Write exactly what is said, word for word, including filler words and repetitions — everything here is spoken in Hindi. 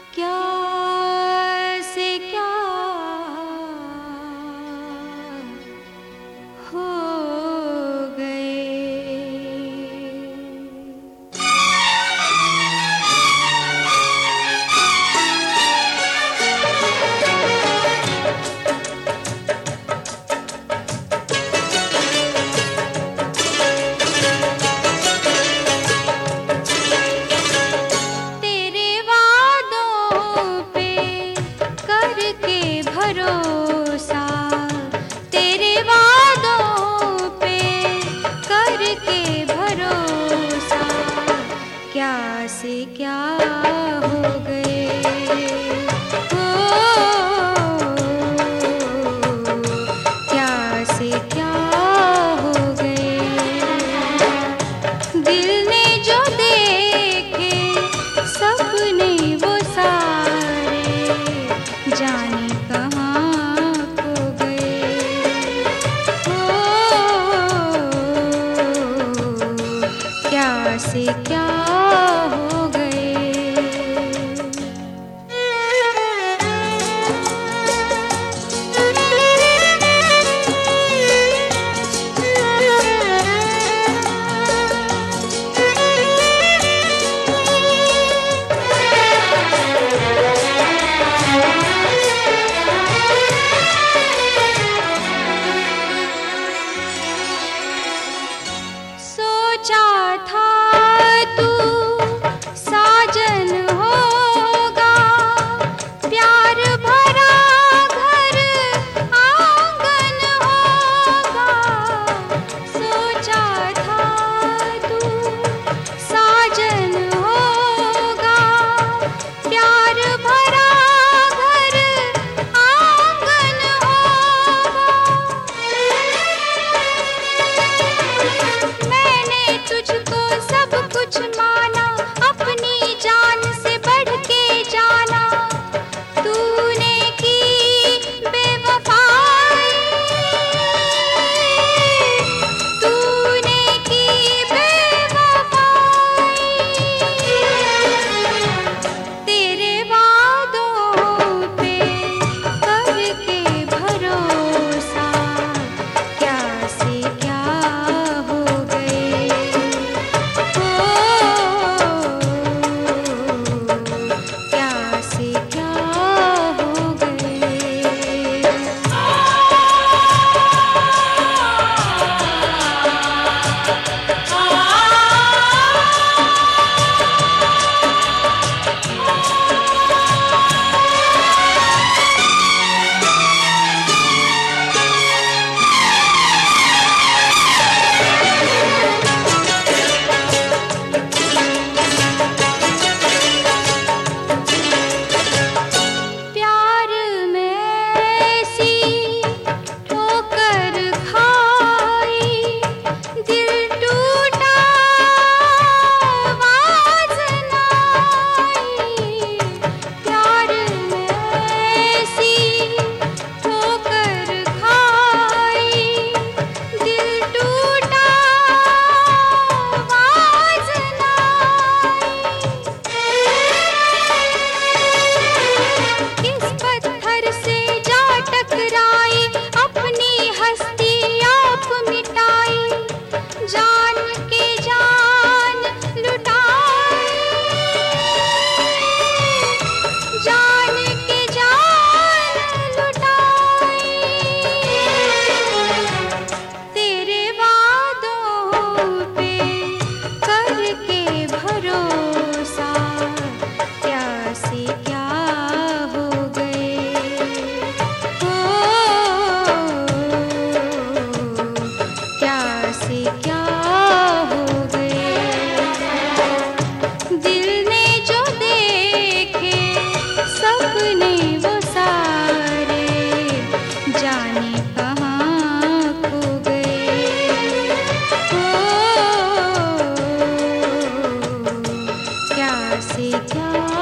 क्या से क्या हो भरोसा तेरे वादों पे करके भरोसा, क्या से क्या हो गए हो, क्या से क्या हो गए। दिल ने जो देखे सपने वो सारे, जाने कहाँ खो गए हो, क्या से क्या हो गए। सोचा था तू साजन होगा, प्यार भरा घर आंगन होगा। सोचा था तू साजन होगा, प्यार भरा घर आंगन होगा। मैंने तुझको सब कुछ माना, अपनी जान से बढ़ के जाना। तूने की बेवफाई, तूने की बेवफाई। तेरे वादों पे करके भरोसा, क्या से क्या हो गए हो, क्या से क्या हो गए। प्यार में ऐसी ठोकर खाई, दिल टूटा आवाज़ न आई। प्यार में ऐसी ठोकर खाई, दिल टूटा आवाज़ न आई। किस पत्थर से जा टकराई, अपनी हस्ती आप मिटाई। जान के जान लुटाई, जान के जान लुटाई। तेरे वादों पे करके भरोसा, क्या से क्या हो गए हो, क्या से क्या हो गए। दिल ने जो देखे सपने वो सारे, जाने कहाँ खो गए हो, क्या से क्या